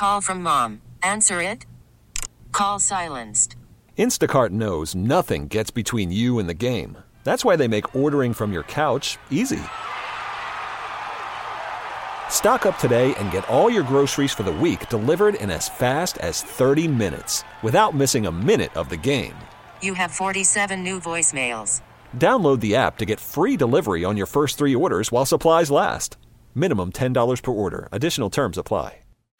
call from mom. Answer it. Call silenced. Instacart knows nothing gets between you and the game. That's why they make ordering from your couch easy. Stock up today and get all your groceries for the week delivered in as fast as 30 minutes without missing a minute of the game. You have 47 new voicemails. Download the app to get free delivery on your first 3 orders while supplies last. Minimum $10 per order. Additional terms apply.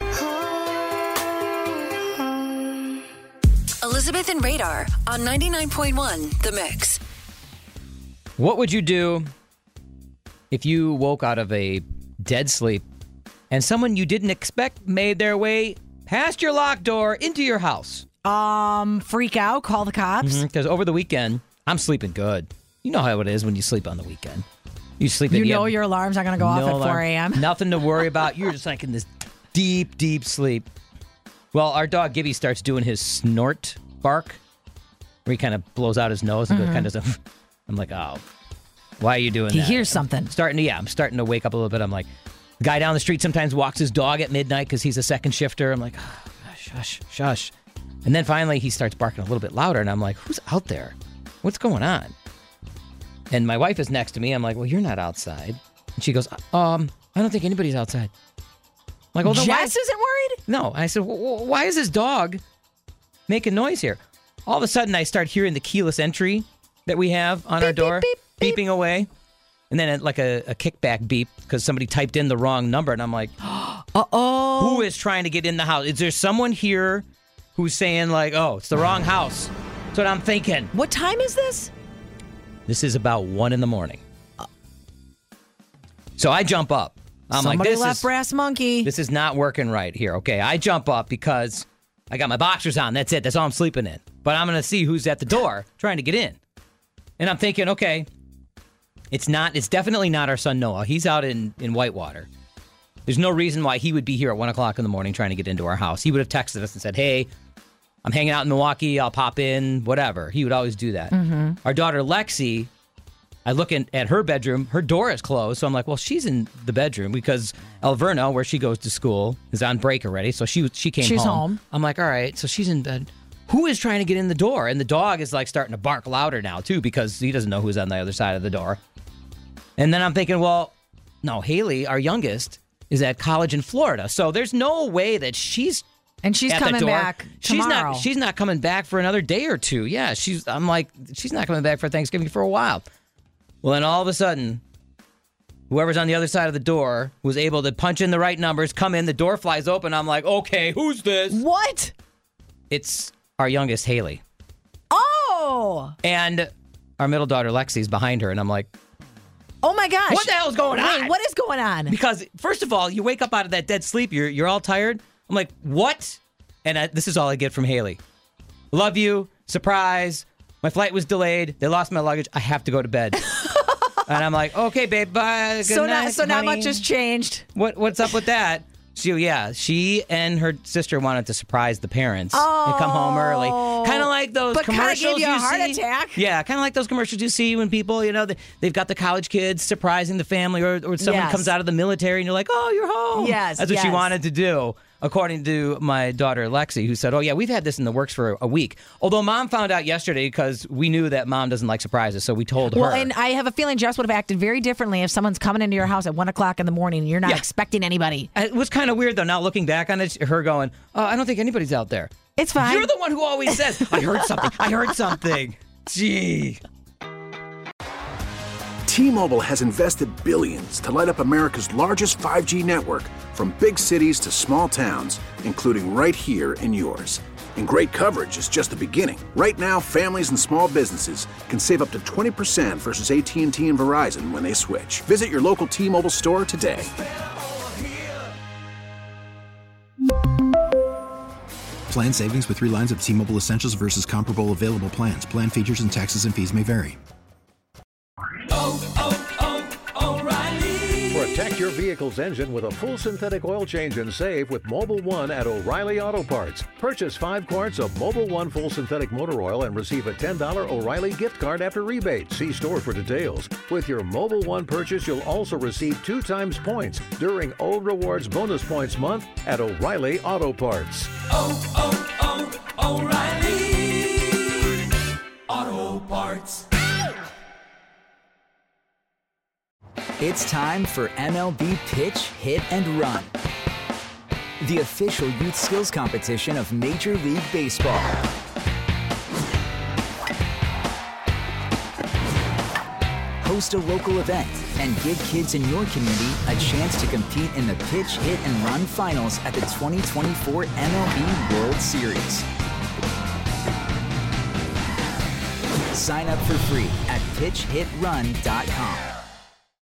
Elizabeth and Radar on 99.1 The Mix. What would you do if you woke out of a dead sleep and someone you didn't expect made their way past your locked door into your house? Freak out, call the cops. Because over the weekend, I'm sleeping good. You know how it is when you sleep on the weekend. You sleep. You know your alarm's not going to go off at 4 a.m. Nothing to worry about. You're just like in this deep, deep sleep. Well, our dog Gibby starts doing his snort bark, where he kind of blows out his nose and goes kind of. I'm like, oh, why are you doing that? He hears something. I'm starting to wake up a little bit. I'm like, the guy down the street sometimes walks his dog at midnight because he's a second shifter. I'm like, oh, shush. And then finally he starts barking a little bit louder, and I'm like, who's out there? What's going on? And my wife is next to me. I'm like, well, you're not outside. And she goes, I don't think anybody's outside. I'm like, well, Jess isn't worried? No. I said, well, why is this dog making noise here? All of a sudden, I start hearing the keyless entry that we have on our door beeping away. And then like a kickback beep because somebody typed in the wrong number. And I'm like, uh-oh. Who is trying to get in the house? Is there someone here who's saying like, oh, it's the wrong house? That's what I'm thinking. What time is this? This is about 1 a.m. So I jump up. I'm Somebody like, this left is brass monkey. This is not working right here. Okay, I jump up because I got my boxers on. That's it. That's all I'm sleeping in. But I'm going to see who's at the door trying to get in. And I'm thinking, okay, it's definitely not our son Noah. He's out in Whitewater. There's no reason why he would be here at 1 o'clock in the morning trying to get into our house. He would have texted us and said, hey, I'm hanging out in Milwaukee. I'll pop in, whatever. He would always do that. Mm-hmm. Our daughter, Lexi, I look at her bedroom. Her door is closed. So I'm like, well, she's in the bedroom because Alverno, where she goes to school, is on break already. So she came home. She's home. I'm like, all right. So she's in bed. Who is trying to get in the door? And the dog is like starting to bark louder now, too, because he doesn't know who's on the other side of the door. And then I'm thinking, well, no, Haley, our youngest, is at college in Florida. So there's no way that she's coming back tomorrow. She's not coming back for another day or two. Yeah, I'm like, she's not coming back for Thanksgiving for a while. Well, then all of a sudden, whoever's on the other side of the door was able to punch in the right numbers, come in, the door flies open. I'm like, okay, who's this? What? It's our youngest, Haley. Oh! And our middle daughter, Lexi's behind her, and I'm like, oh my gosh. What the hell is going on? What is going on? Because, first of all, you wake up out of that dead sleep, you're all tired. I'm like, what? And this is all I get from Haley. Love you. Surprise. My flight was delayed. They lost my luggage. I have to go to bed. And I'm like, okay, babe, bye. Good night, not much has changed. What's up with that? So, yeah, she and her sister wanted to surprise the parents and come home early. Kind of like those commercials gave you a heart attack. Yeah, kind of like those commercials you see when people, they've got the college kids surprising the family or someone comes out of the military and you're like, oh, you're home. Yes, that's what she wanted to do, according to my daughter, Lexi, who said, oh, yeah, we've had this in the works for a week. Although Mom found out yesterday because we knew that Mom doesn't like surprises, so we told her. Well, and I have a feeling Jess would have acted very differently if someone's coming into your house at 1 o'clock in the morning and you're not expecting anybody. It was kind of weird, though, now looking back on it, her going, oh, I don't think anybody's out there. It's fine. You're the one who always says, I heard something. Gee. T-Mobile has invested billions to light up America's largest 5G network, from big cities to small towns, including right here in yours. And great coverage is just the beginning. Right now, families and small businesses can save up to 20% versus AT&T and Verizon when they switch. Visit your local T-Mobile store today. Plan savings with 3 lines of T-Mobile Essentials versus comparable available plans. Plan features and taxes and fees may vary. O'Reilly. Protect your vehicle vehicle's engine with a full synthetic oil change and save with Mobil 1 at O'Reilly Auto Parts. Purchase 5 quarts of Mobil 1 full synthetic motor oil and receive a $10 O'Reilly gift card after rebate. See store for details. With your Mobil 1 purchase, you'll also receive 2 times points during O Rewards Bonus Points Month at O'Reilly Auto Parts. O'Reilly Auto Parts. It's time for MLB Pitch, Hit, and Run, the official youth skills competition of Major League Baseball. Host a local event and give kids in your community a chance to compete in the Pitch, Hit, and Run finals at the 2024 MLB World Series. Sign up for free at pitchhitrun.com.